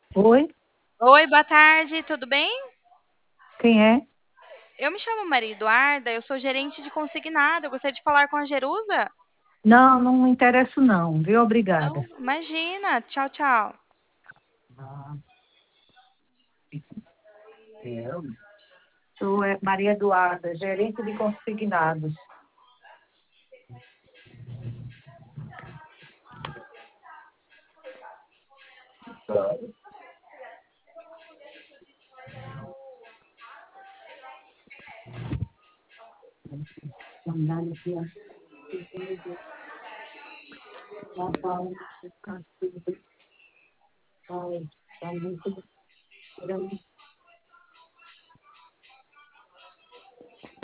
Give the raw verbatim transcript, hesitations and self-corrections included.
Oi, Oi, boa tarde, tudo bem? quem é? Eu me chamo Maria Eduarda, eu sou gerente de consignado. Eu gostaria de falar com a Jerusa? Não, não me interesso não, viu? Não, Obrigada. imagina. Tchau, tchau. Ah, eu sou é, Maria Eduarda, gerente de consignados.